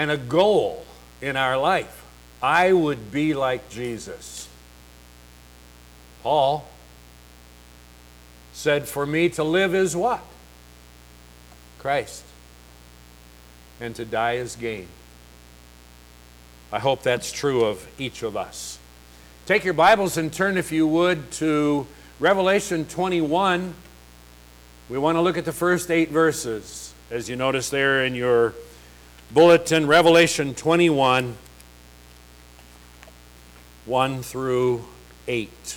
and a goal in our life. I would be like Jesus. Paul said, for me to live is what? Christ. And to die is gain. I hope that's true of each of us. Take your Bibles and turn, if you would, to Revelation 21. We want to look at the first 8 verses. As you notice there in your bulletin, Revelation 21, 1 through 8.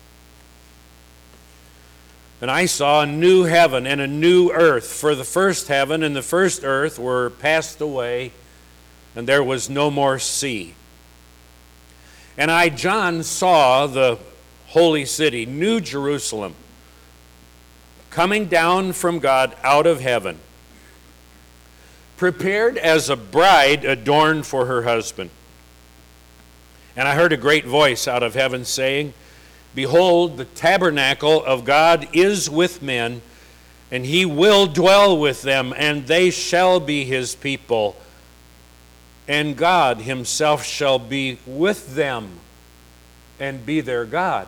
And I saw a new heaven and a new earth, for the first heaven and the first earth were passed away, and there was no more sea. And I, John, saw the holy city, New Jerusalem, coming down from God out of heaven, prepared as a bride adorned for her husband. And I heard a great voice out of heaven saying, behold, the tabernacle of God is with men, and he will dwell with them, and they shall be his people, and God himself shall be with them and be their God.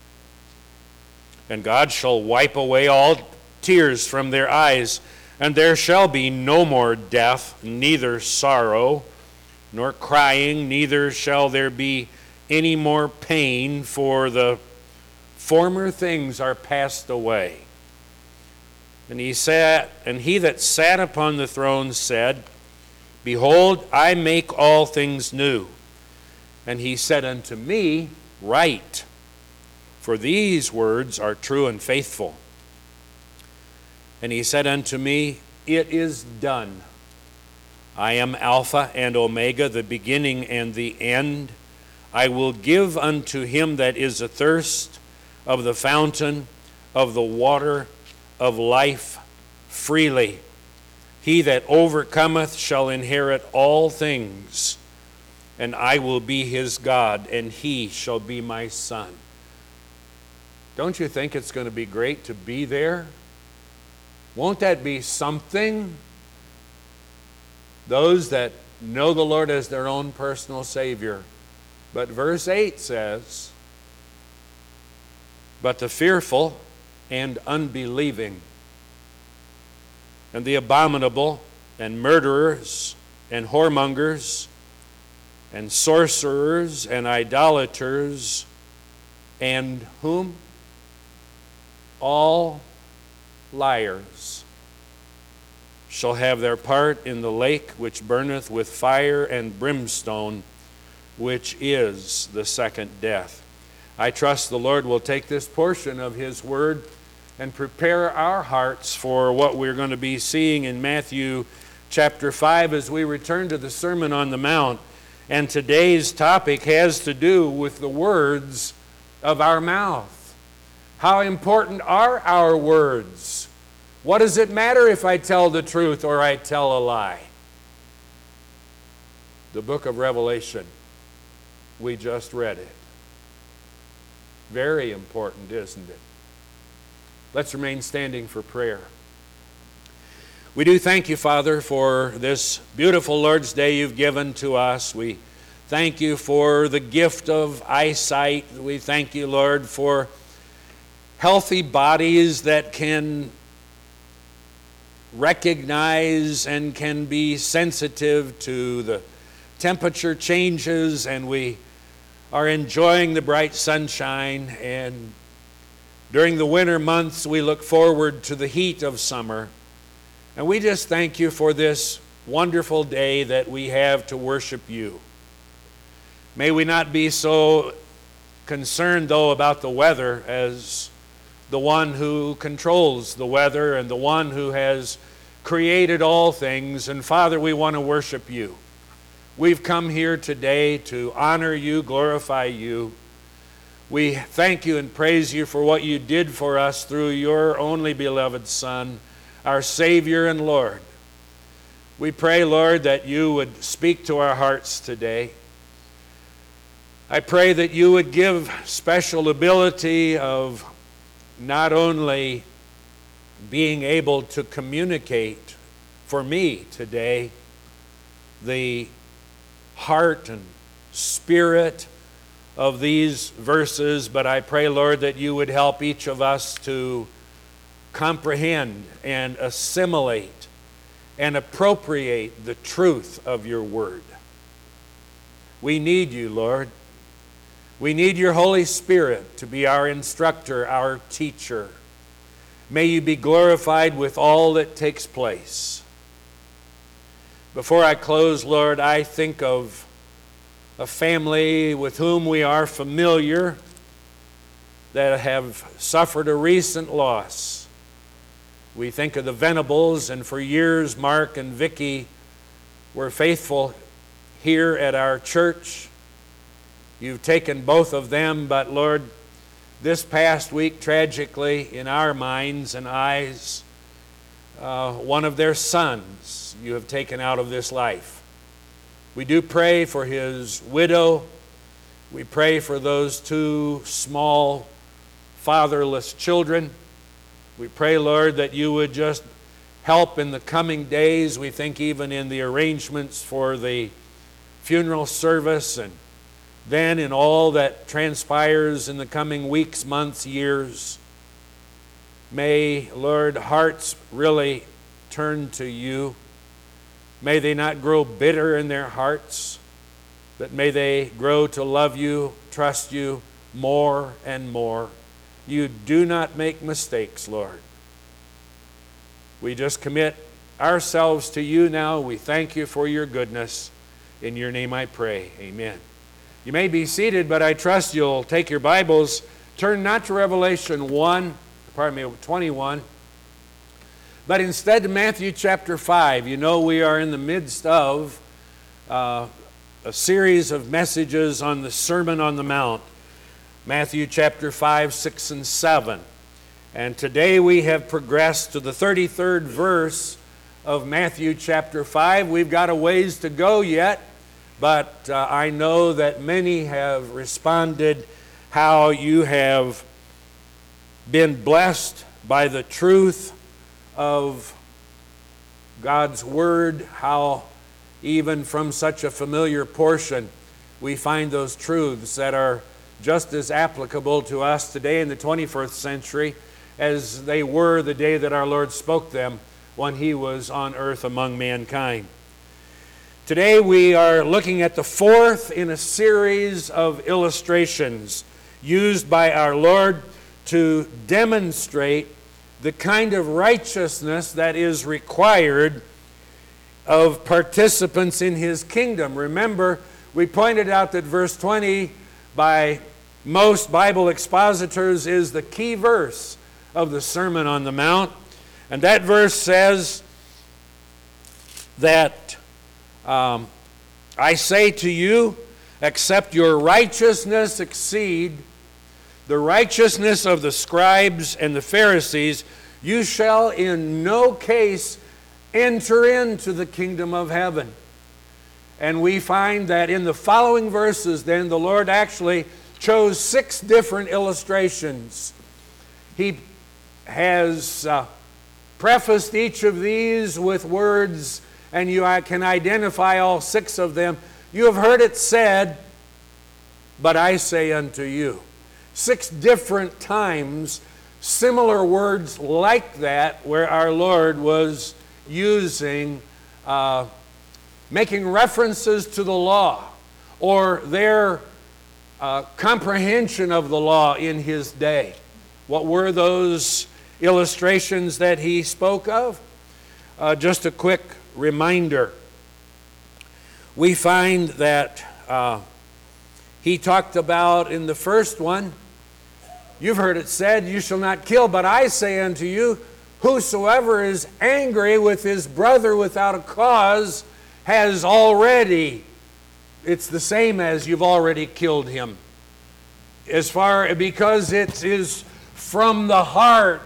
And God shall wipe away all tears from their eyes, and there shall be no more death, neither sorrow, nor crying, neither shall there be any more pain, for the former things are passed away. And he that sat upon the throne said, behold, I make all things new. And he said unto me, write, for these words are true and faithful. And he said unto me, it is done. I am Alpha and Omega, the beginning and the end. I will give unto him that is athirst of the fountain of the water of life freely. He that overcometh shall inherit all things, and I will be his God, and he shall be my son. Don't you think it's going to be great to be there? Won't that be something? Those that know the Lord as their own personal Savior. But verse 8 says, but the fearful and unbelieving, and the abominable, and murderers, and whoremongers, and sorcerers, and idolaters, and whom? All liars shall have their part in the lake which burneth with fire and brimstone, which is the second death. I trust the Lord will take this portion of his word and prepare our hearts for what we're going to be seeing in Matthew chapter 5 as we return to the Sermon on the Mount. And today's topic has to do with the words of our mouth. How important are our words? What does it matter if I tell the truth or I tell a lie? The book of Revelation, we just read it. Very important, isn't it? Let's remain standing for prayer. We do thank you, Father, for this beautiful Lord's Day you've given to us. We thank you for the gift of eyesight. We thank you, Lord, for healthy bodies that can recognize and can be sensitive to the temperature changes, and we are enjoying the bright sunshine. And during the winter months, we look forward to the heat of summer. And we just thank you for this wonderful day that we have to worship you. May we not be so concerned, though, about the weather as the one who controls the weather and the one who has created all things. And Father, we want to worship you. We've come here today to honor you, glorify you. We thank you and praise you for what you did for us through your only beloved Son, our Savior and Lord. We pray, Lord, that you would speak to our hearts today. I pray that you would give special ability of not only being able to communicate for me today, the heart and spirit of these verses, but I pray, Lord, that you would help each of us to comprehend and assimilate and appropriate the truth of your word. We need you, Lord. We need your Holy Spirit to be our instructor, our teacher. May you be glorified with all that takes place. Before I close, Lord, I think of a family with whom we are familiar that have suffered a recent loss. We think of the Venables, and for years Mark and Vicki were faithful here at our church. You've taken both of them, but Lord, this past week, tragically, in our minds and eyes, one of their sons you have taken out of this life. We do pray for his widow. We pray for those two small fatherless children. We pray, Lord, that you would just help in the coming days. We think even in the arrangements for the funeral service, and then in all that transpires in the coming weeks, months, years. May, Lord, hearts really turn to you. May they not grow bitter in their hearts, but may they grow to love you, trust you more and more. You do not make mistakes, Lord. We just commit ourselves to you now. We thank you for your goodness. In your name I pray. Amen. You may be seated, but I trust you'll take your Bibles, turn not to Revelation 21, but instead to Matthew chapter 5. You know, we are in the midst of a series of messages on the Sermon on the Mount, Matthew chapter 5, 6, and 7. And today we have progressed to the 33rd verse of Matthew chapter 5. We've got a ways to go yet, but I know that many have responded how you have been blessed by the truth of God's Word, how even from such a familiar portion we find those truths that are just as applicable to us today in the 21st century as they were the day that our Lord spoke them when He was on earth among mankind. Today we are looking at the fourth in a series of illustrations used by our Lord to demonstrate the kind of righteousness that is required of participants in His kingdom. Remember, we pointed out that verse 20 by most Bible expositors is the key verse of the Sermon on the Mount. And that verse says that I say to you, except your righteousness exceed the righteousness of the scribes and the Pharisees, you shall in no case enter into the kingdom of heaven. And we find that in the following verses, then, the Lord actually chose 6 different illustrations. He has prefaced each of these with words, and I can identify all 6 of them. You have heard it said, but I say unto you. 6 different times, similar words like that, where our Lord was using, making references to the law, or their comprehension of the law in His day. What were those illustrations that He spoke of? Just a quick reminder. We find that He talked about in the first one, you've heard it said, you shall not kill, but I say unto you, whosoever is angry with his brother without a cause has already, it's the same as you've already killed him. Because it is from the heart,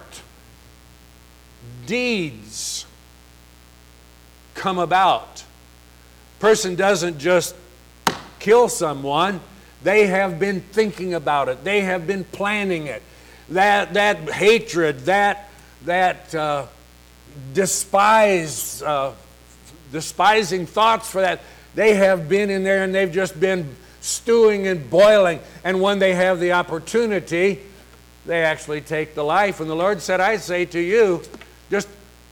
deeds come about. Person doesn't just kill someone. They have been thinking about it. They have been planning it. That hatred, that despise despising thoughts for that. They have been in there and they've just been stewing and boiling. And when they have the opportunity, they actually take the life. And the Lord said, I say to you, just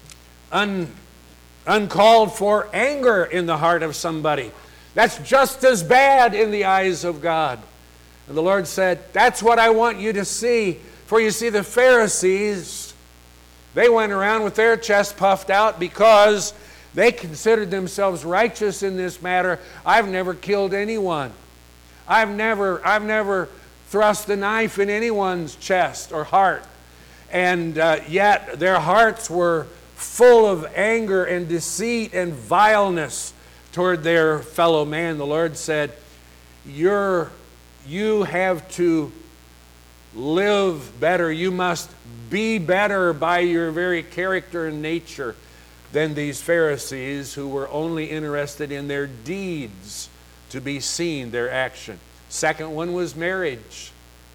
uncalled for anger in the heart of somebody. That's just as bad in the eyes of God. And the Lord said, that's what I want you to see. For you see, the Pharisees, they went around with their chest puffed out because they considered themselves righteous in this matter. I've never killed anyone. I've never thrust a knife in anyone's chest or heart. And yet their hearts were full of anger and deceit and vileness toward their fellow man. The Lord said, you have to live better. You must be better by your very character and nature than these Pharisees who were only interested in their deeds to be seen, their action. Second one was marriage.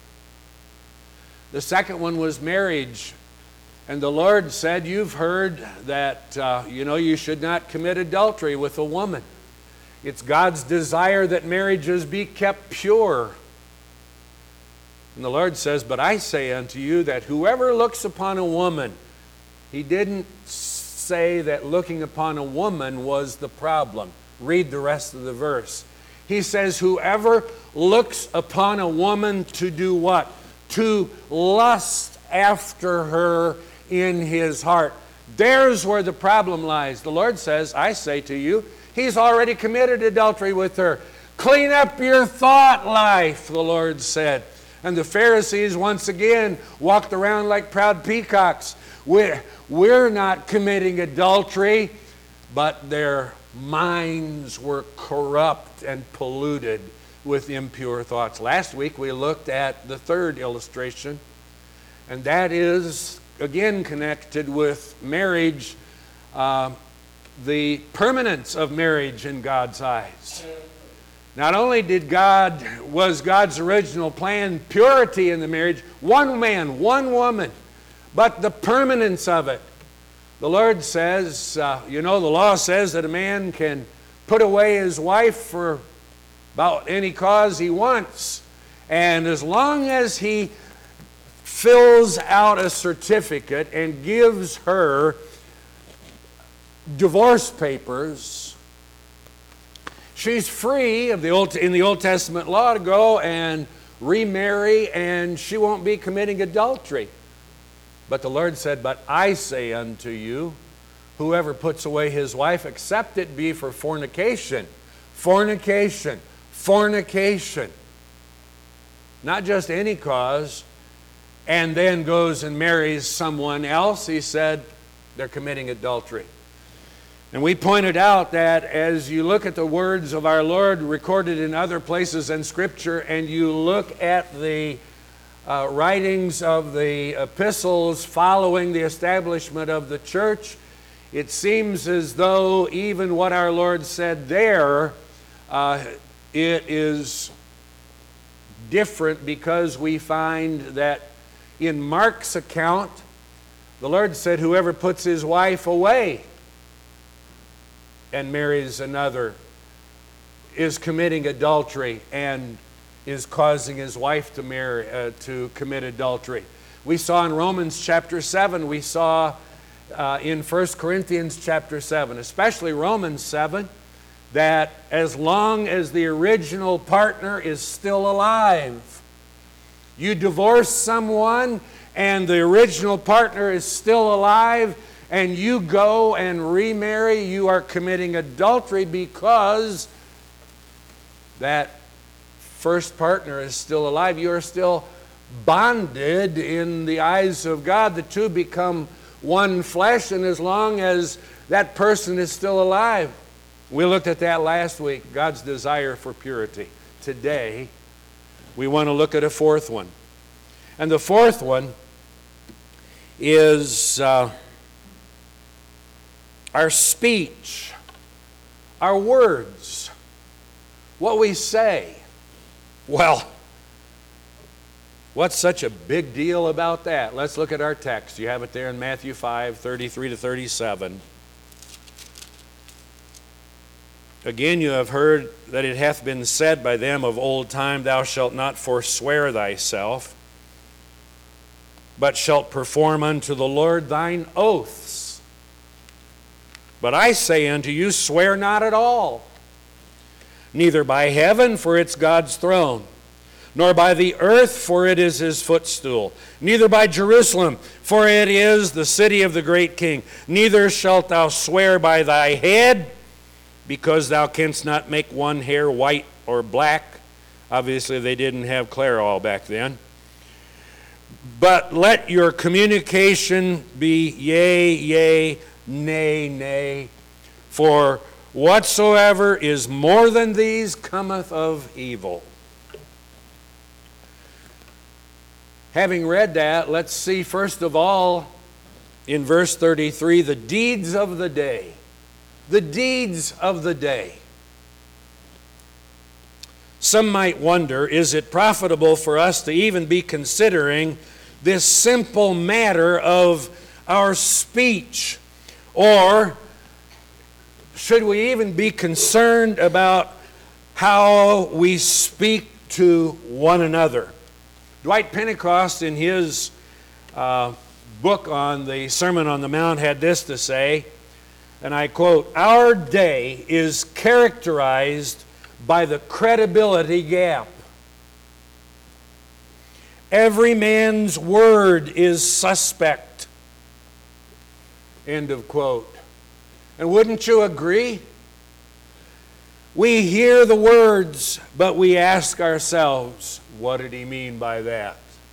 The second one was marriage. And the Lord said, you've heard that, you should not commit adultery with a woman. It's God's desire that marriages be kept pure. And the Lord says, but I say unto you that whoever looks upon a woman, He didn't say that looking upon a woman was the problem. Read the rest of the verse. He says, whoever looks upon a woman to do what? To lust after her in his heart. There's where the problem lies. The Lord says, I say to you, he's already committed adultery with her. Clean up your thought life, the Lord said. And the Pharisees once again walked around like proud peacocks. We're not committing adultery, but their minds were corrupt and polluted with impure thoughts. Last week we looked at the third illustration, and that is again connected with marriage, the permanence of marriage in God's eyes. Not only was God's original plan purity in the marriage, one man, one woman, but the permanence of it. The Lord says, the law says that a man can put away his wife for about any cause he wants. And as long as he fills out a certificate and gives her divorce papers, she's free in the Old Testament law to go and remarry, and she won't be committing adultery. But the Lord said, but I say unto you, whoever puts away his wife, except it be for fornication. Fornication. Fornication. Not just any cause, and then goes and marries someone else. He said they're committing adultery. And we pointed out that as you look at the words of our Lord recorded in other places in Scripture, and you look at the writings of the epistles following the establishment of the church, it seems as though even what our Lord said there, it is different, because we find that in Mark's account, the Lord said, whoever puts his wife away and marries another is committing adultery and is causing his wife to commit adultery. We saw in Romans chapter 7, we saw in 1 Corinthians chapter 7, especially Romans 7, that as long as the original partner is still alive, you divorce someone and the original partner is still alive, and you go and remarry, you are committing adultery, because that first partner is still alive. You are still bonded in the eyes of God. The two become one flesh, and as long as that person is still alive. We looked at that last week, God's desire for purity. Today, we want to look at a fourth one. And the fourth one is our speech, our words, what we say. Well, what's such a big deal about that? Let's look at our text. You have it there in Matthew 5, 33 to 37. Again, you have heard that it hath been said by them of old time, Thou shalt not forswear thyself, but shalt perform unto the Lord thine oaths. But I say unto you, swear not at all, neither by heaven, for it's God's throne, nor by the earth, for it is his footstool, neither by Jerusalem, for it is the city of the great king. Neither shalt thou swear by thy head, because thou canst not make one hair white or black. Obviously, they didn't have Clairol back then. But let your communication be yea, yea, nay, nay. For whatsoever is more than these cometh of evil. Having read that, let's see first of all in verse 33 the deeds of the day. The deeds of the day. Some might wonder, is it profitable for us to even be considering this simple matter of our speech? Or should we even be concerned about how we speak to one another? Dwight Pentecost, in his book on the Sermon on the Mount, had this to say, and I quote, "Our day is characterized by the credibility gap. Every man's word is suspect." End of quote. And wouldn't you agree? We hear the words, but we ask ourselves, what did he mean by that?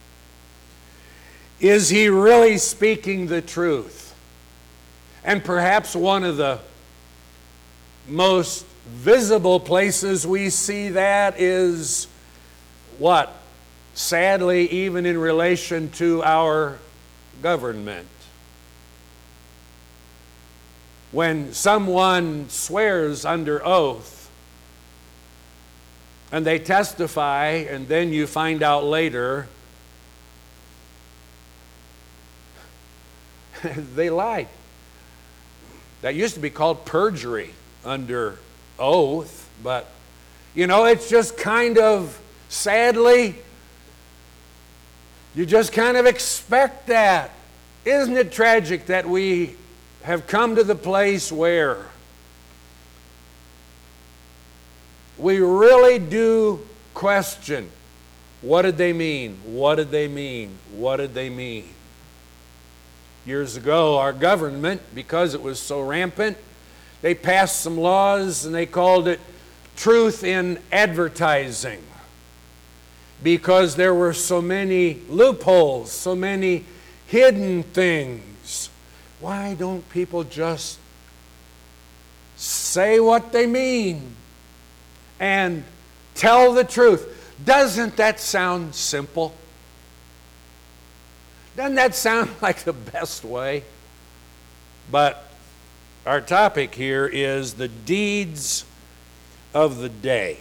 Is he really speaking the truth? And perhaps one of the most visible places we see that is what? Sadly, even in relation to our government. When someone swears under oath and they testify, and then you find out later they lied. That used to be called perjury under oath, but it's just kind of, sadly, you just kind of expect that. Isn't it tragic that we have come to the place where we really do question, what did they mean? What did they mean? What did they mean? Years ago, our government, because it was so rampant, they passed some laws and they called it truth in advertising, because there were so many loopholes, so many hidden things. Why don't people just say what they mean and tell the truth? Doesn't that sound simple? Doesn't that sound like the best way? But our topic here is the deeds of the day.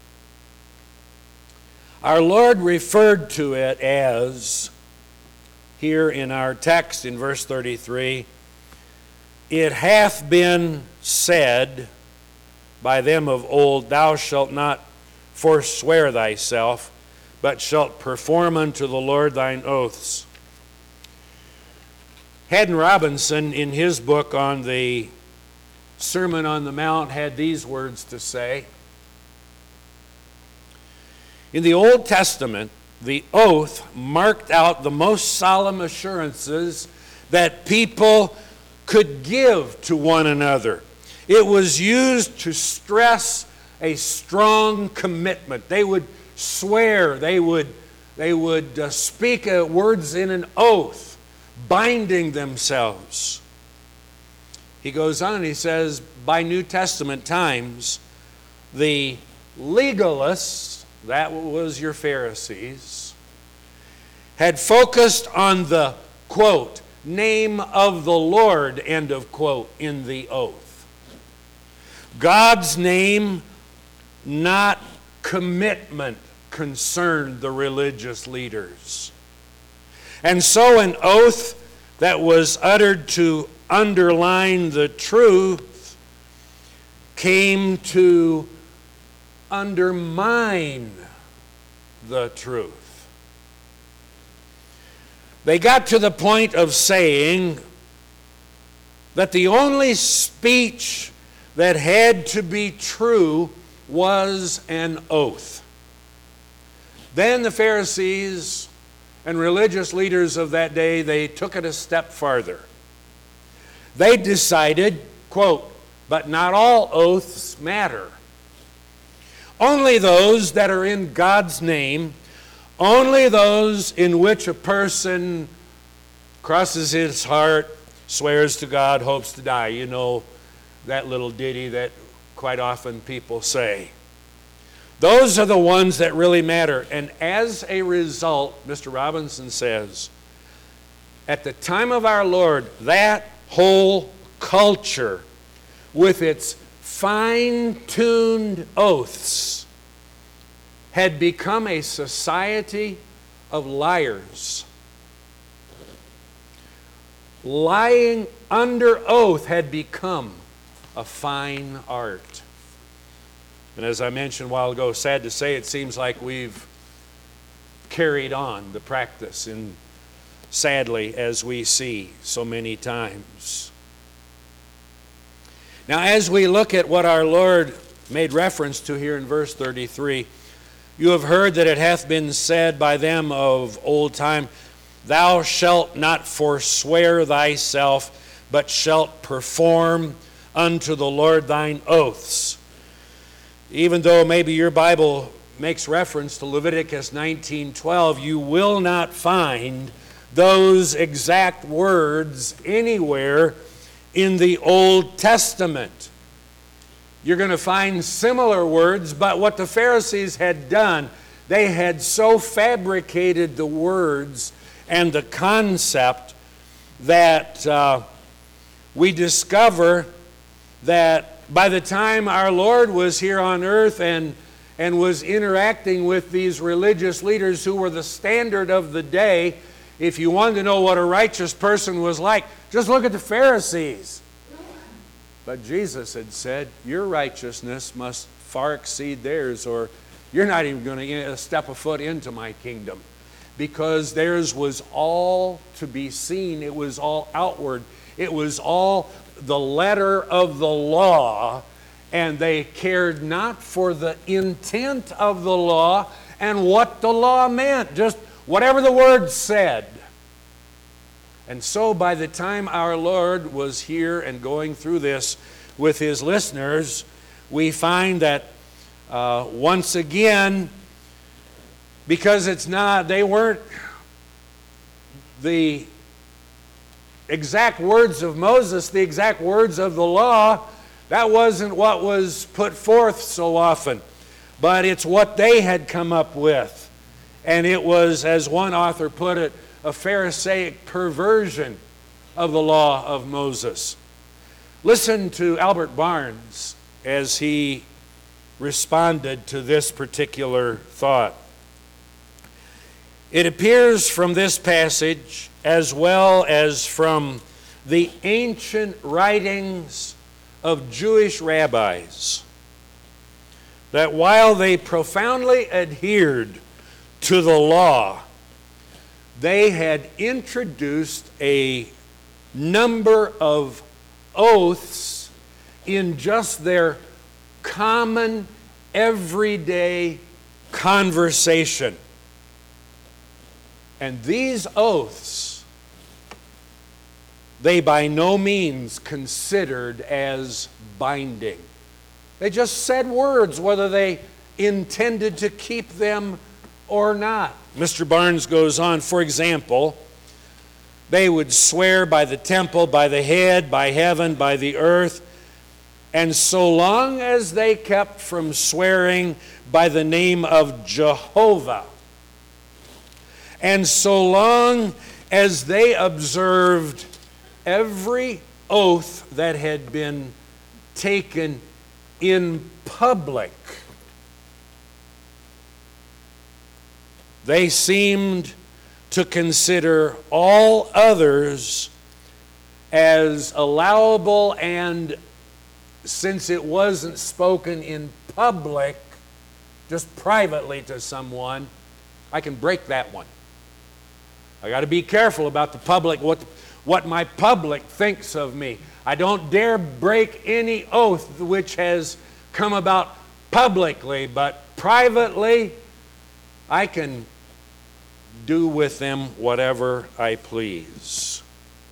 Our Lord referred to it as, here in our text in verse 33, "It hath been said by them of old, Thou shalt not forswear thyself, but shalt perform unto the Lord thine oaths." Haddon Robinson, in his book on the Sermon on the Mount, had these words to say. In the Old Testament, the oath marked out the most solemn assurances that people could give to one another. It was used to stress a strong commitment. They would swear, they would speak words in an oath, binding themselves. He goes on, he says, by New Testament times, the legalists, that was your Pharisees, had focused on the, quote, name of the Lord, end of quote, in the oath. God's name, not commitment, concerned the religious leaders. And so an oath that was uttered to underline the truth came to undermine the truth. They got to the point of saying that the only speech that had to be true was an oath. Then the Pharisees and religious leaders of that day, they took it a step farther. They decided, quote, "But not all oaths matter. Only those that are in God's name, only those in which a person crosses his heart, swears to God, hopes to die." You know that little ditty that quite often people say. Those are the ones that really matter. And as a result, Mr. Robinson says, at the time of our Lord, that whole culture with its fine-tuned oaths had become a society of liars. Lying under oath had become a fine art. And as I mentioned a while ago, sad to say, it seems like we've carried on the practice, and sadly, as we see so many times. Now, as we look at what our Lord made reference to here in verse 33, "You have heard that it hath been said by them of old time, Thou shalt not forswear thyself, but shalt perform unto the Lord thine oaths." Even though maybe your Bible makes reference to Leviticus 19:12, you will not find those exact words anywhere in the Old Testament. You're going to find similar words, but what the Pharisees had done, they had so fabricated the words and the concept that we discover that by the time our Lord was here on earth and was interacting with these religious leaders who were the standard of the day, if you wanted to know what a righteous person was like, just look at the Pharisees. But Jesus had said, your righteousness must far exceed theirs, or you're not even going to step a foot into my kingdom. Because theirs was all to be seen. It was all outward. It was all the letter of the law, and they cared not for the intent of the law and what the law meant, just whatever the word said. And so by the time our Lord was here and going through this with his listeners, we find that once again, because they weren't the exact words of Moses, the exact words of the law, that wasn't what was put forth so often. But it's what they had come up with. And it was, as one author put it, a Pharisaic perversion of the law of Moses. Listen to Albert Barnes as he responded to this particular thought. It appears from this passage, as well as from the ancient writings of Jewish rabbis, that while they profoundly adhered to the law, they had introduced a number of oaths in just their common, everyday conversation. And these oaths, they by no means considered as binding. They just said words, whether they intended to keep them or not. Mr. Barnes goes on, for example, they would swear by the temple, by the head, by heaven, by the earth, and so long as they kept from swearing by the name of Jehovah, and so long as they observed every oath that had been taken in public, they seemed to consider all others as allowable and since it wasn't spoken in public, just privately to someone, I can break that one. I got to be careful about the public, what my public thinks of me. I don't dare break any oath which has come about publicly, but privately, I can do with them whatever I please.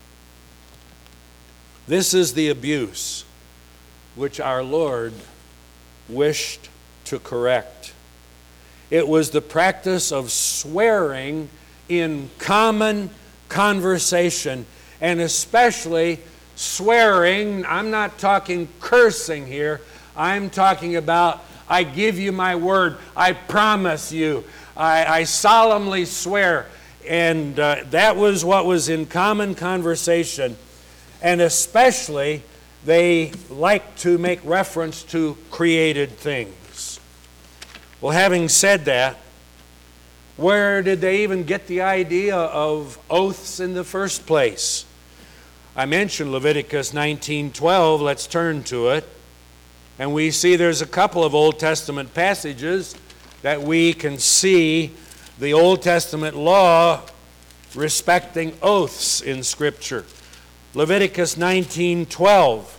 This is the abuse which our Lord wished to correct. It was the practice of swearing in common conversation, and especially swearing. I'm not talking cursing here. I'm talking about, I give you my word, I promise you, I solemnly swear. And that was what was in common conversation. And especially, they like to make reference to created things. Well, having said that, where did they even get the idea of oaths in the first place? I mentioned Leviticus 19:12. Let's turn to it. And we see there's a couple of Old Testament passages that we can see the Old Testament law respecting oaths in Scripture. Leviticus 19:12.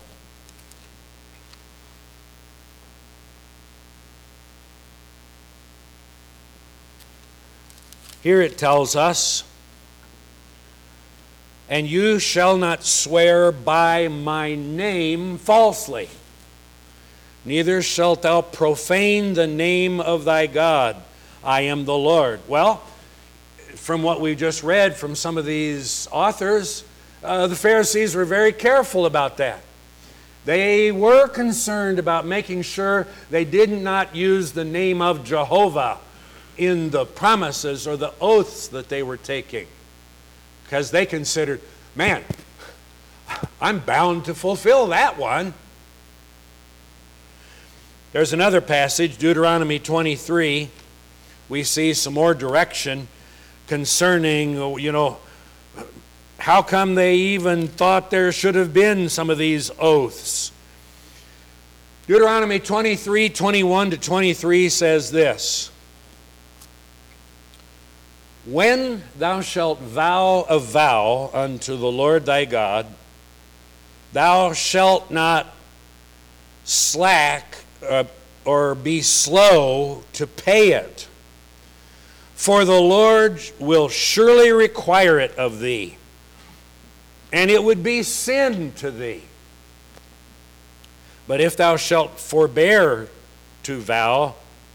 Here it tells us, "And you shall not swear by my name falsely, neither shalt thou profane the name of thy God. I am the Lord." Well, from what we just read from some of these authors, the Pharisees were very careful about that. They were concerned about making sure they did not use the name of Jehovah in the promises or the oaths that they were taking, because they considered, man, I'm bound to fulfill that one. There's another passage, Deuteronomy 23. We see some more direction concerning, how come they even thought there should have been some of these oaths. Deuteronomy 23:21-23 says this, "When thou shalt vow a vow unto the Lord thy God, thou shalt not slack or be slow to pay it, for the Lord will surely require it of thee, and it would be sin to thee. But if thou shalt forbear to vow,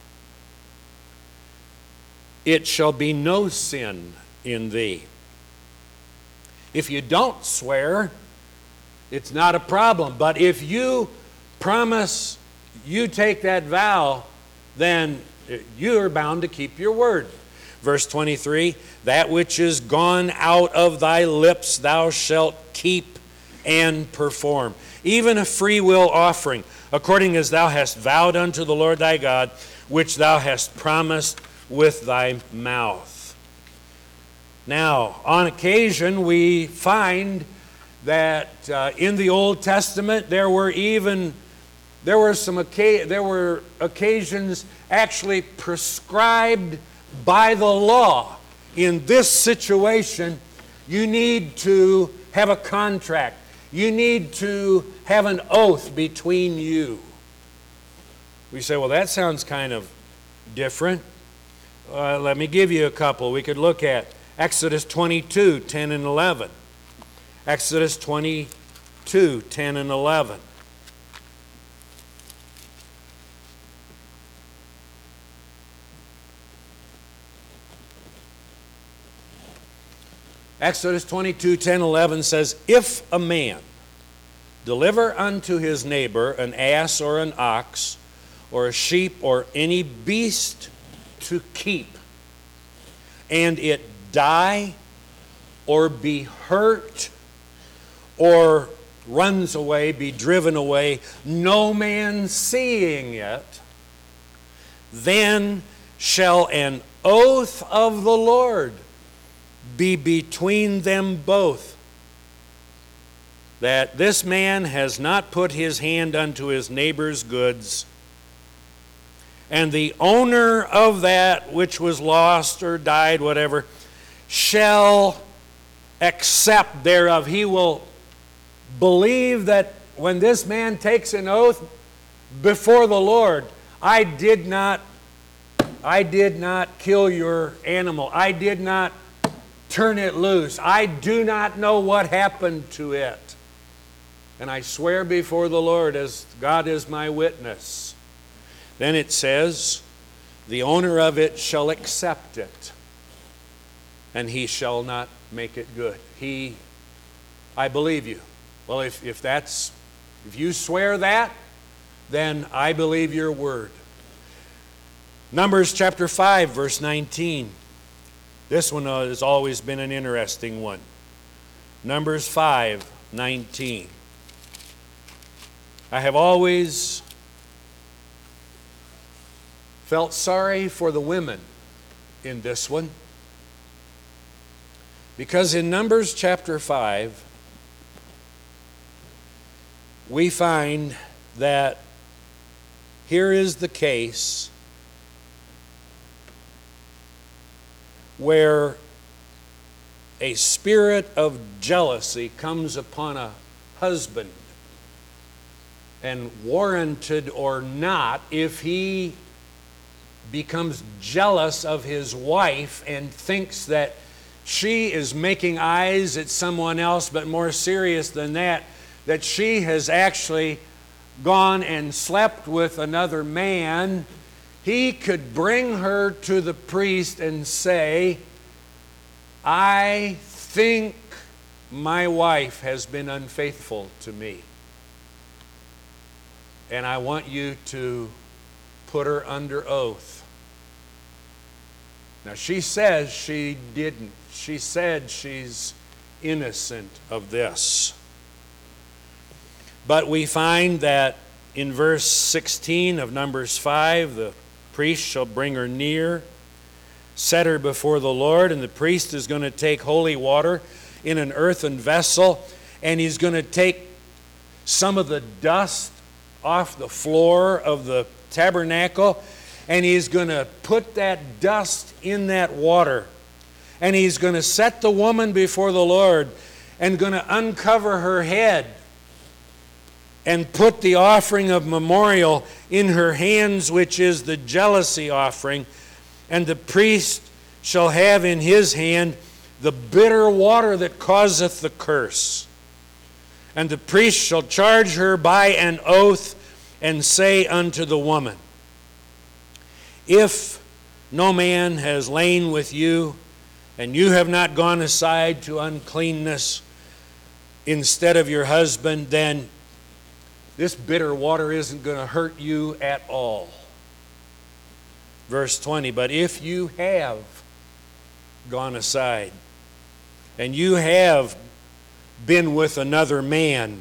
it shall be no sin in thee." If you don't swear, it's not a problem. But if you promise, you take that vow, then you are bound to keep your word. Verse 23, "That which is gone out of thy lips thou shalt keep and perform, even a free will offering, according as thou hast vowed unto the Lord thy God, which thou hast promised with thy mouth." Now, on occasion, we find that in the Old Testament there were occasions actually prescribed by the law. In this situation, you need to have a contract. You need to have an oath between you. We say, well, that sounds kind of different. Let me give you a couple. We could look at Exodus 22:10 and 11. Exodus 22:10 and 11. Exodus 22:10-11 says, "If a man deliver unto his neighbor an ass or an ox or a sheep or any beast to keep, and it die or be hurt or runs away, be driven away, no man seeing it, then shall an oath of the Lord be between them both, that this man has not put his hand unto his neighbor's goods, and the owner of that which was lost or died, whatever, shall accept thereof. He will believe that when this man takes an oath before the Lord, I did not kill your animal. I did not turn it loose. I do not know what happened to it. And I swear before the Lord, as God is my witness. Then it says, the owner of it shall accept it, and he shall not make it good. I believe you. Well, if you swear that, then I believe your word. Numbers chapter 5, verse 19. This one has always been an interesting one. Numbers 5, 19. I have always felt sorry for the women in this one, because in Numbers chapter 5, we find that here is the case where a spirit of jealousy comes upon a husband, and warranted or not, if he becomes jealous of his wife and thinks that she is making eyes at someone else, but more serious than that, that she has actually gone and slept with another man, he could bring her to the priest and say, I think my wife has been unfaithful to me, and I want you to put her under oath. Now, she says she didn't. She said she's innocent of this. But we find that in verse 16 of Numbers 5, the priest shall bring her near, set her before the Lord, and the priest is going to take holy water in an earthen vessel, and he's going to take some of the dust off the floor of the tabernacle, and he's going to put that dust in that water, and he's going to set the woman before the Lord and going to uncover her head and put the offering of memorial in her hands, which is the jealousy offering, and the priest shall have in his hand the bitter water that causeth the curse. And the priest shall charge her by an oath and say unto the woman, if no man has lain with you, and you have not gone aside to uncleanness instead of your husband, then this bitter water isn't going to hurt you at all. Verse 20, but if you have gone aside, and you have been with another man,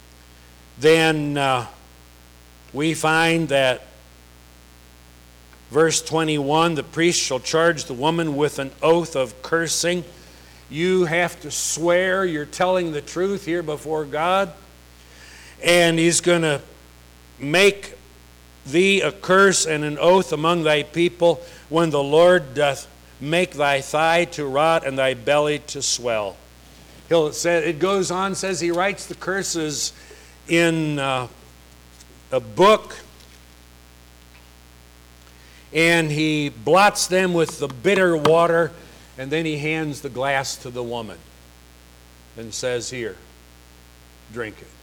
then we find that verse 21, the priest shall charge the woman with an oath of cursing. You have to swear you're telling the truth here before God, and he's going to make thee a curse and an oath among thy people when the Lord doth make thy thigh to rot and thy belly to swell. It goes on, says he writes the curses in a book, and he blots them with the bitter water, and then he hands the glass to the woman and says, here, drink it.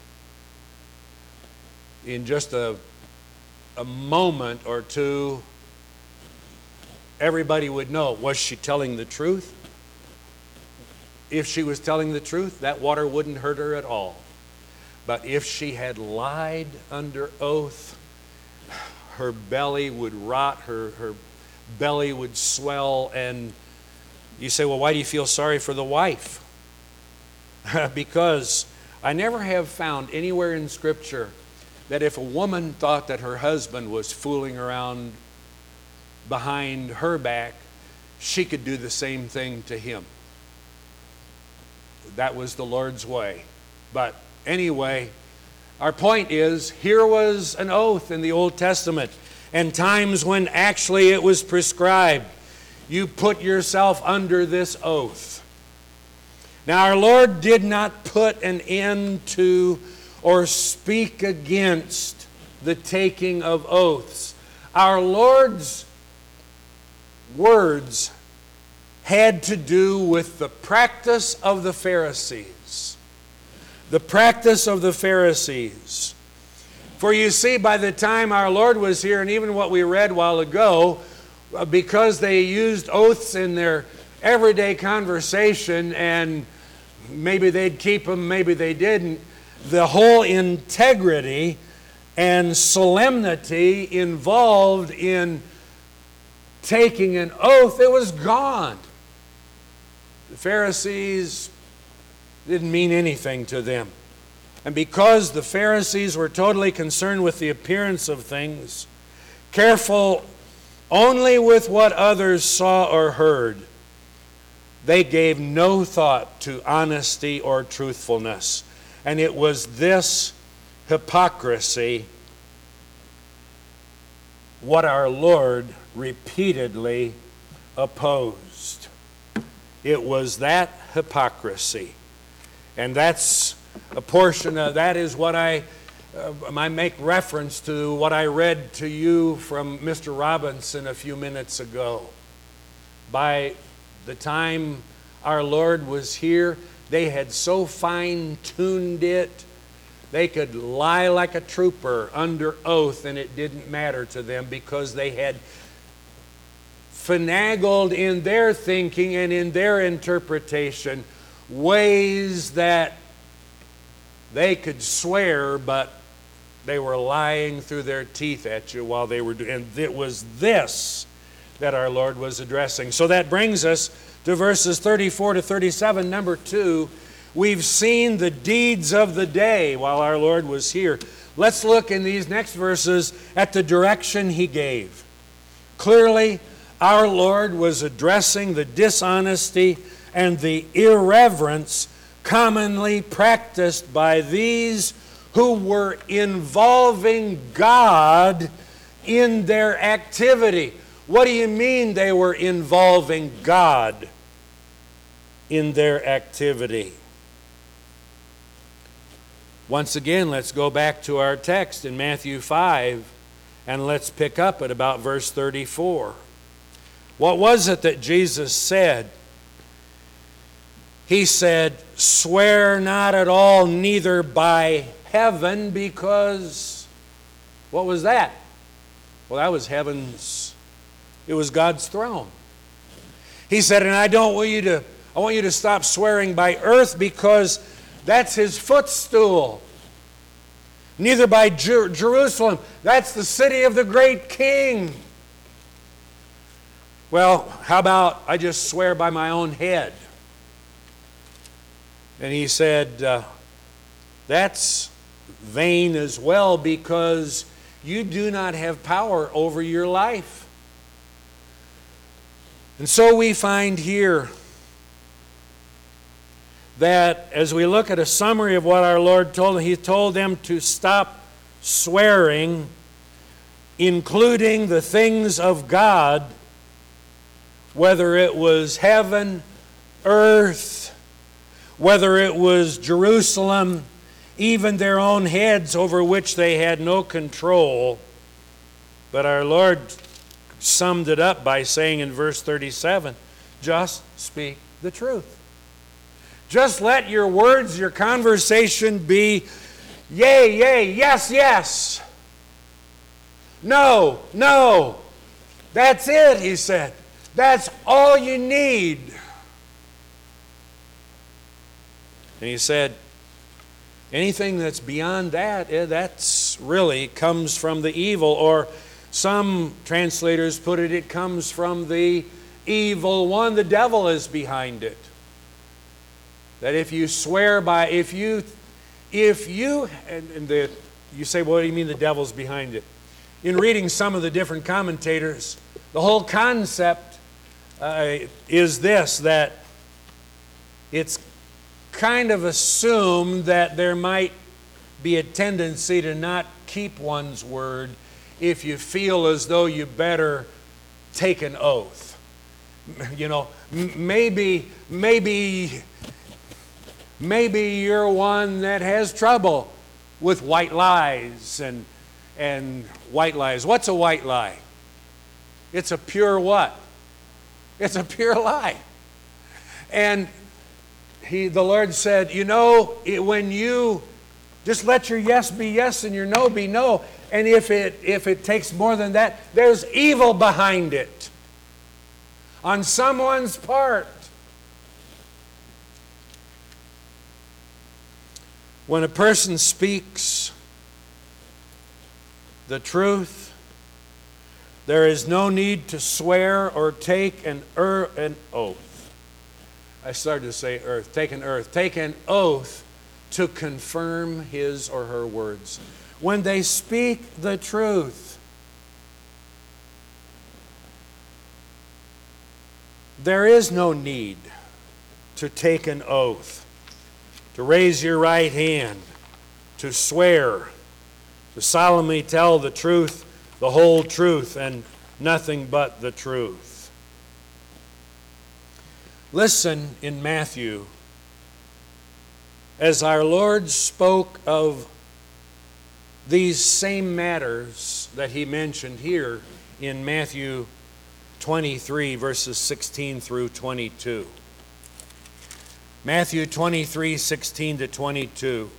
In just a moment or two, everybody would know, was she telling the truth? If she was telling the truth, that water wouldn't hurt her at all. But if she had lied under oath, her belly would rot, her belly would swell, and you say, well, why do you feel sorry for the wife? Because I never have found anywhere in Scripture that if a woman thought that her husband was fooling around behind her back, she could do the same thing to him. That was the Lord's way. But anyway, our point is, here was an oath in the Old Testament, and times when actually it was prescribed. You put yourself under this oath. Now, our Lord did not put an end to or speak against the taking of oaths. Our Lord's words had to do with the practice of the Pharisees. The practice of the Pharisees. For you see, by the time our Lord was here, and even what we read a while ago, because they used oaths in their everyday conversation, and maybe they'd keep them, maybe they didn't, the whole integrity and solemnity involved in taking an oath, it was gone. The Pharisees didn't mean anything to them. And because the Pharisees were totally concerned with the appearance of things, careful only with what others saw or heard, they gave no thought to honesty or truthfulness. And it was this hypocrisy what our Lord repeatedly opposed. It was that hypocrisy. And that's a portion of that is what I make reference to what I read to you from Mr. Robinson a few minutes ago. By the time our Lord was here, they had so fine-tuned it, they could lie like a trooper under oath and it didn't matter to them, because they had finagled in their thinking and in their interpretation ways that they could swear, but they were lying through their teeth at you while they were doing. And it was this that our Lord was addressing. So that brings us to verses 34 to 37. Number 2, we've seen the deeds of the day while our Lord was here. Let's look in these next verses at the direction He gave. Clearly, our Lord was addressing the dishonesty and the irreverence commonly practiced by these who were involving God in their activity. What do you mean they were involving God in their activity? Once again, let's go back to our text in Matthew 5, and let's pick up at about verse 34. What was it that Jesus said? He said, "Swear not at all, neither by heaven," because what was that? Well, that was heaven's, it was God's throne. He said, and I want you to stop swearing by earth, because that's His footstool. Neither by Jerusalem, that's the city of the great King. Well, how about I just swear by my own head? And He said, that's vain as well, because you do not have power over your life. And so we find here that as we look at a summary of what our Lord told them, He told them to stop swearing, including the things of God, whether it was heaven, earth, whether it was Jerusalem, even their own heads over which they had no control. But our Lord summed it up by saying in verse 37, just speak the truth. Just let your words, your conversation be yea, yea, yes, yes. No, no. That's it, He said. That's all you need. And He said, anything that's beyond that, that's really comes from the evil. Or some translators put it, it comes from the evil one. The devil is behind it. That if you swear by, you say, well, what do you mean the devil's behind it? In reading some of the different commentators, the whole concept is this, that it's kind of assume that there might be a tendency to not keep one's word if you feel as though you better take an oath. You know, maybe you're one that has trouble with white lies and white lies. What's a white lie? It's a pure what? It's a pure lie. And the Lord said, you know, when you just let your yes be yes and your no be no, and if it takes more than that, there's evil behind it on someone's part. When a person speaks the truth, there is no need to swear or take an oath. I started to say earth. Take an oath to confirm his or her words. When they speak the truth, there is no need to take an oath, to raise your right hand, to swear, to solemnly tell the truth, the whole truth, and nothing but the truth. Listen in Matthew, as our Lord spoke of these same matters that he mentioned here in Matthew 23, verses 16 through 22. Matthew 23, 16 to 22.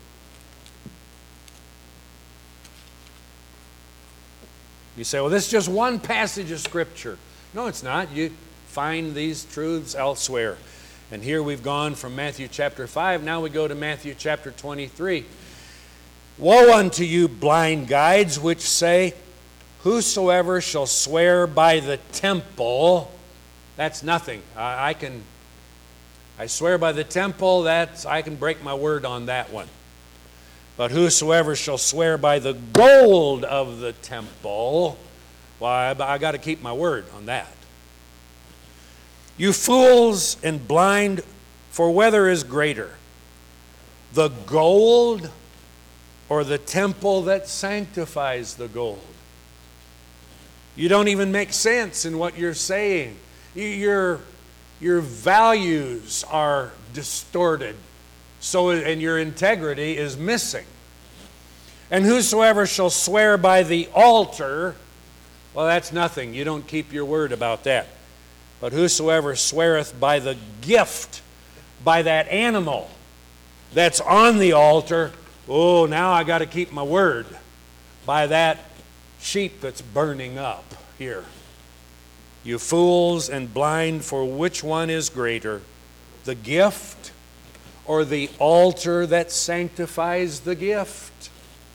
You say, well, this is just one passage of Scripture. No, it's not. You find these truths elsewhere. And here we've gone from Matthew chapter 5. Now we go to Matthew chapter 23. Woe unto you, blind guides, which say, whosoever shall swear by the temple, that's nothing. I swear by the temple, I can break my word on that one. But whosoever shall swear by the gold of the temple, well, I got to keep my word on that. You fools and blind, for whether is greater, the gold or the temple that sanctifies the gold? You don't even make sense in what you're saying. Your values are distorted, and your integrity is missing. And whosoever shall swear by the altar, well, that's nothing. You don't keep your word about that. But whosoever sweareth by the gift, by that animal that's on the altar, oh, now I got to keep my word. By that sheep that's burning up here. You fools and blind, for which one is greater, the gift or the altar that sanctifies the gift?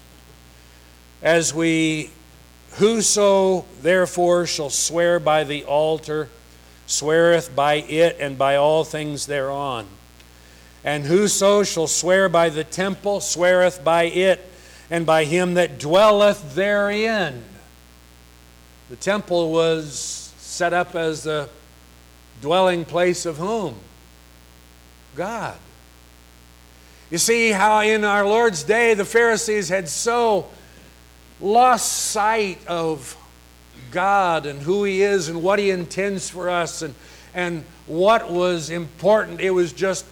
Whoso therefore shall swear by the altar, sweareth by it and by all things thereon. And whoso shall swear by the temple, sweareth by it and by him that dwelleth therein. The temple was set up as the dwelling place of whom? God. You see how in our Lord's day the Pharisees had so lost sight of God and who He is and what He intends for us and what was important. It was just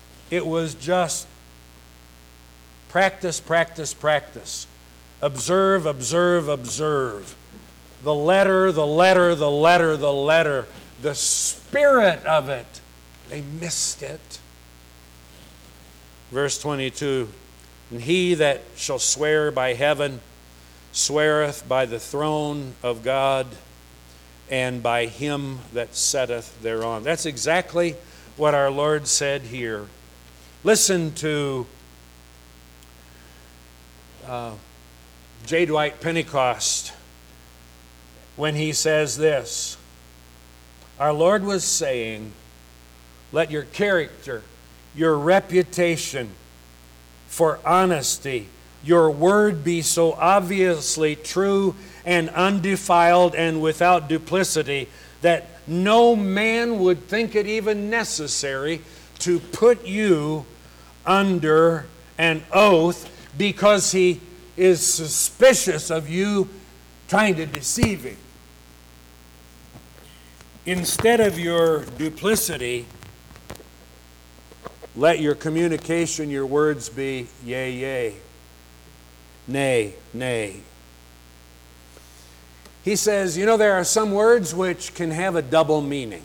practice, practice, practice. Observe, observe, observe. The letter, the letter, the letter, the letter. The spirit of it. They missed it. Verse 22, and he that shall swear by heaven sweareth by the throne of God and by him that sitteth thereon. That's exactly what our Lord said here. Listen to J. Dwight Pentecost when he says this. Our Lord was saying, let your character, your reputation for honesty, your word be so obviously true and undefiled and without duplicity that no man would think it even necessary to put you under an oath because he is suspicious of you trying to deceive him. Instead of your duplicity, let your communication, your words be yea, yea, nay, nay. He says, you know, there are some words which can have a double meaning.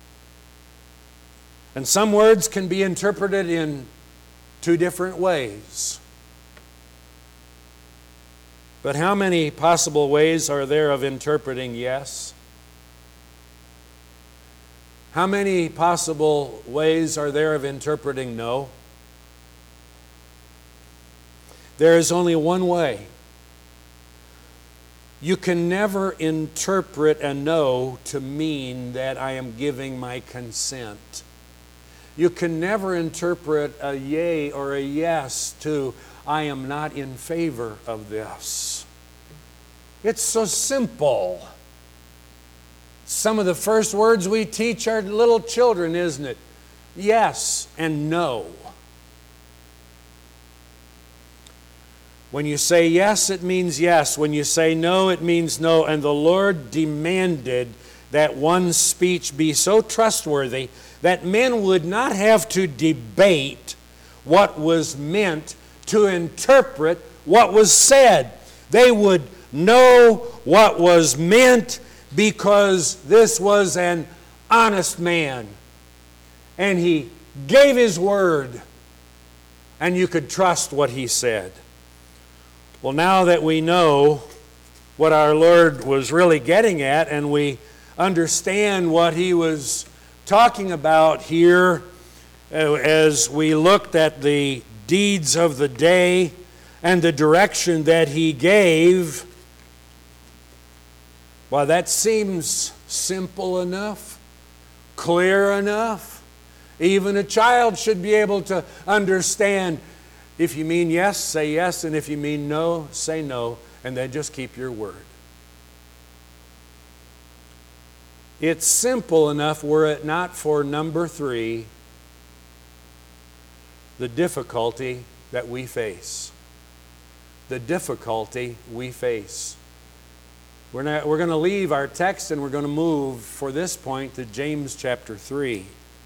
And some words can be interpreted in two different ways. But how many possible ways are there of interpreting yes? How many possible ways are there of interpreting no? There is only one way. You can never interpret a no to mean that I am giving my consent. You can never interpret a yea or a yes to I am not in favor of this. It's so simple. Some of the first words we teach our little children, isn't it? Yes and no. When you say yes, it means yes. When you say no, it means no. And the Lord demanded that one's speech be so trustworthy that men would not have to debate what was meant to interpret what was said. They would know what was meant because this was an honest man. And he gave his word, and you could trust what he said. Well, now that we know what our Lord was really getting at, and we understand what he was talking about here as we looked at the deeds of the day and the direction that he gave, well, that seems simple enough, clear enough. Even a child should be able to understand. If you mean yes, say yes, and if you mean no, say no, and then just keep your word. It's simple enough were it not for number 3, the difficulty that we face. The difficulty we face. We're going to leave our text and we're going to move for this point to James chapter 3.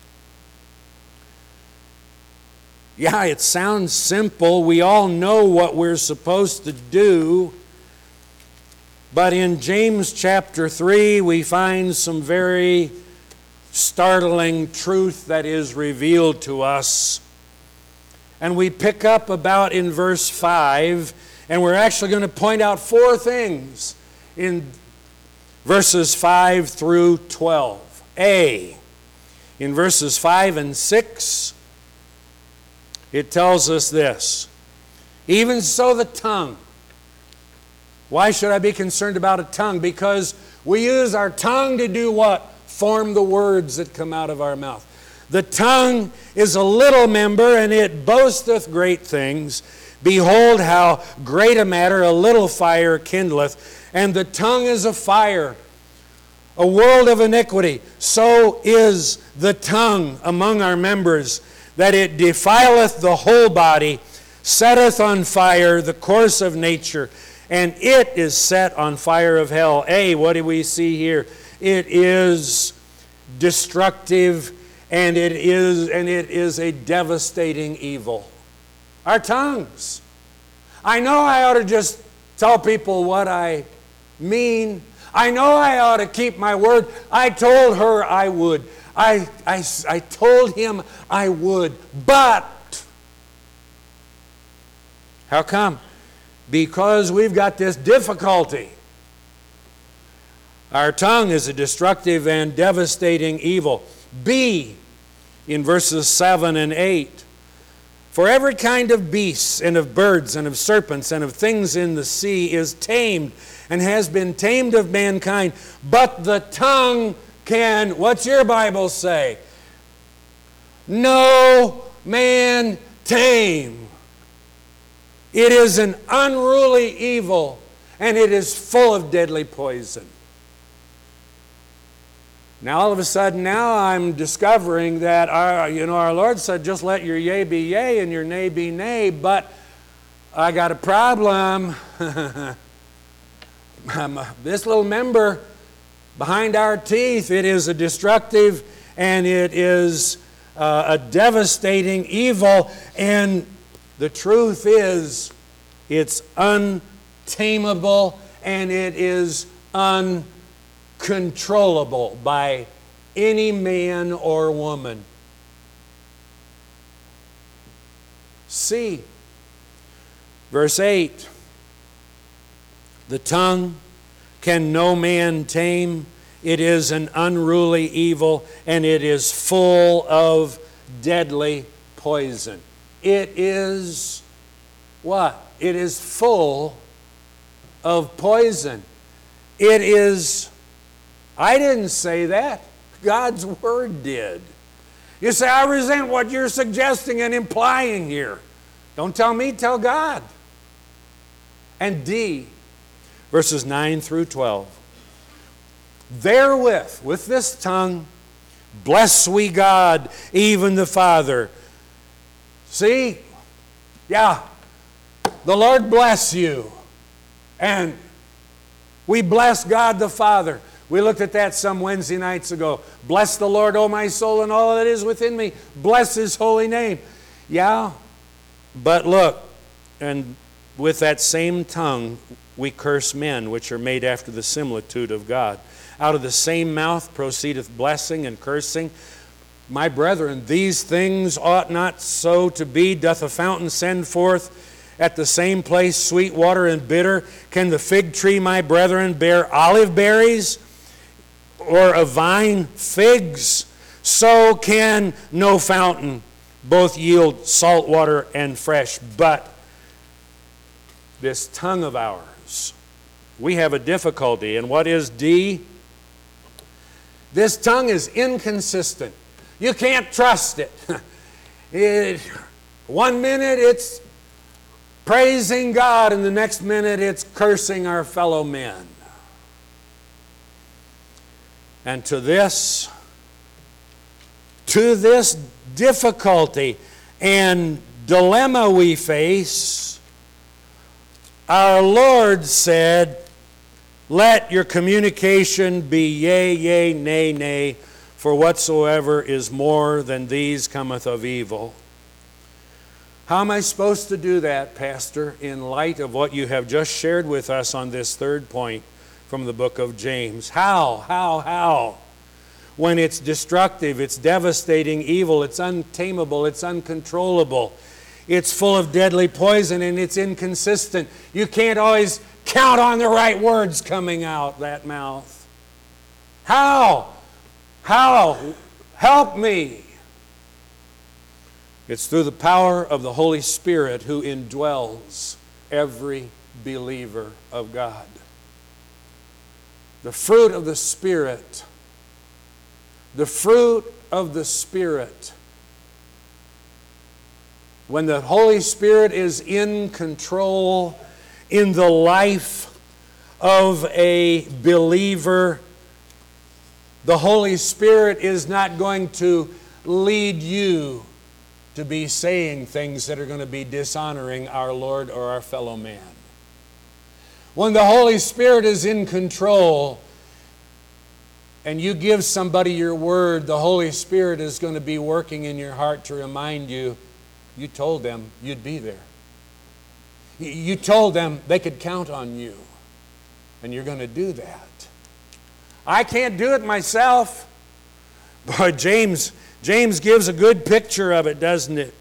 Yeah, it sounds simple. We all know what we're supposed to do. But in James chapter 3, we find some very startling truth that is revealed to us. And we pick up about in verse 5, and we're actually going to point out 4 things in verses 5 through 12. A, in verses 5 and 6, it tells us this: even so the tongue. Why should I be concerned about a tongue? Because we use our tongue to do what? Form the words that come out of our mouth. The tongue is a little member, and it boasteth great things. Behold, how great a matter a little fire kindleth. And the tongue is a fire, a world of iniquity. So is the tongue among our members, that it defileth the whole body, setteth on fire the course of nature, and it is set on fire of hell. A, what do we see here? It is destructive, and it is a devastating evil. Our tongues. I know I ought to just tell people what I mean. I know I ought to keep my word. I told her I would. I told him I would. But how come? Because we've got this difficulty. Our tongue is a destructive and devastating evil. B, in verses 7 and 8. For every kind of beasts and of birds and of serpents and of things in the sea is tamed and has been tamed of mankind. But the tongue can, what's your Bible say? No man tame. It is an unruly evil, and it is full of deadly poison. Now all of a sudden now I'm discovering that our Lord said, just let your yea be yea and your nay be nay, but I got a problem. This little member behind our teeth, it is a destructive and it is a devastating evil, and the truth is it's untamable and it is uncontrollable by any man or woman. See, verse 8, the tongue can no man tame. It is an unruly evil, and it is full of deadly poison. It is what? It is full of poison. It is, I didn't say that. God's Word did. You say, I resent what you're suggesting and implying here. Don't tell me, tell God. And D, verses 9 through 12. Therewith, with this tongue, bless we God, even the Father. See? Yeah. The Lord bless you. And we bless God the Father. We looked at that some Wednesday nights ago. Bless the Lord, O my soul, and all that is within me. Bless His holy name. Yeah. But look, and with that same tongue we curse men, which are made after the similitude of God. Out of the same mouth proceedeth blessing and cursing. My brethren, these things ought not so to be. Doth a fountain send forth at the same place sweet water and bitter? Can the fig tree, my brethren, bear olive berries, or a vine figs? So can no fountain both yield salt water and fresh. But this tongue of ours, we have a difficulty. And what is D? This tongue is inconsistent. You can't trust it. 1 minute it's praising God, and the next minute it's cursing our fellow men. And to this difficulty and dilemma we face, our Lord said, let your communication be yea, yea, nay, nay, for whatsoever is more than these cometh of evil. How am I supposed to do that, Pastor, in light of what you have just shared with us on this third point from the book of James? How? When it's destructive, it's devastating evil, it's untamable, it's uncontrollable, it's full of deadly poison, and it's inconsistent. You can't always count on the right words coming out that mouth. How? Help me. It's through the power of the Holy Spirit who indwells every believer of God. The fruit of the Spirit. The fruit of the Spirit. When the Holy Spirit is in control in the life of a believer, the Holy Spirit is not going to lead you to be saying things that are going to be dishonoring our Lord or our fellow man. When the Holy Spirit is in control and you give somebody your word, the Holy Spirit is going to be working in your heart to remind you, you told them you'd be there. You told them they could count on you, and you're going to do that. I can't do it myself. Boy, James gives a good picture of it, doesn't it?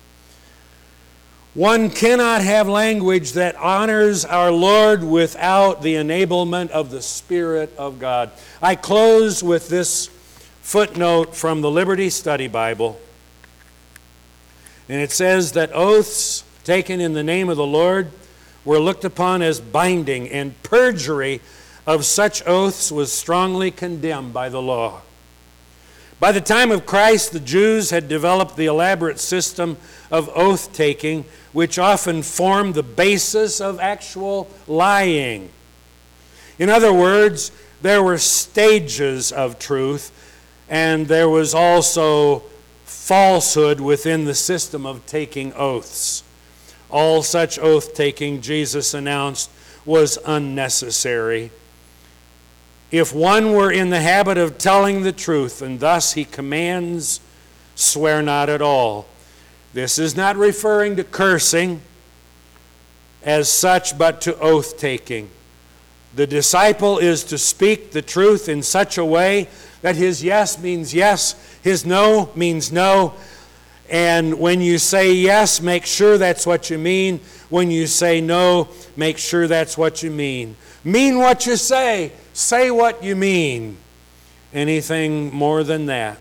One cannot have language that honors our Lord without the enablement of the Spirit of God. I close with this footnote from the Liberty Study Bible. And it says that oaths taken in the name of the Lord were looked upon as binding, and perjury of such oaths was strongly condemned by the law. By the time of Christ, the Jews had developed the elaborate system of oath-taking, which often formed the basis of actual lying. In other words, there were stages of truth, and there was also falsehood within the system of taking oaths. All such oath-taking, Jesus announced, was unnecessary. If one were in the habit of telling the truth, and thus he commands, swear not at all. This is not referring to cursing as such, but to oath-taking. The disciple is to speak the truth in such a way that his yes means yes, his no means no. And when you say yes, make sure that's what you mean. When you say no, make sure that's what you mean. Mean what you say. Say what you mean. Anything more than that,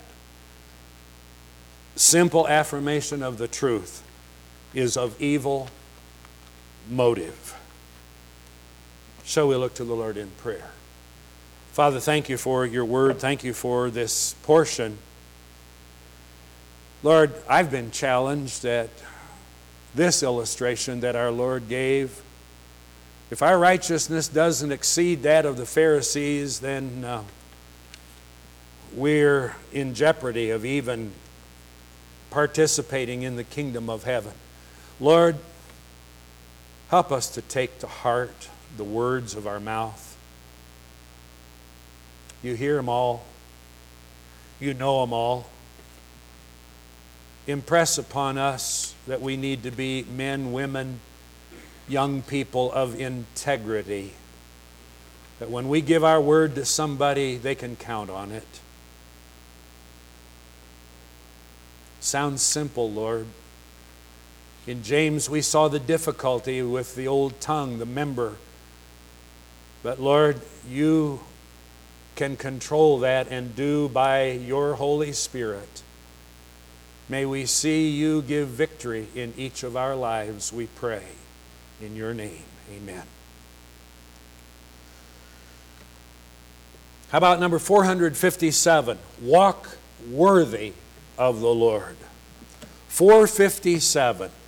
simple affirmation of the truth, is of evil motive. Shall we look to the Lord in prayer? Father, thank you for your word. Thank you for this portion. Lord, I've been challenged at this illustration that our Lord gave. If our righteousness doesn't exceed that of the Pharisees, then we're in jeopardy of even participating in the kingdom of heaven. Lord, help us to take to heart the words of our mouth. You hear them all. You know them all. Impress upon us that we need to be men, women, young people of integrity. That when we give our word to somebody, they can count on it. Sounds simple, Lord. In James, we saw the difficulty with the old tongue, the member. But Lord, you can control that and do by your Holy Spirit. May we see you give victory in each of our lives, we pray. In your name, amen. How about number 457? Walk worthy of the Lord. 457.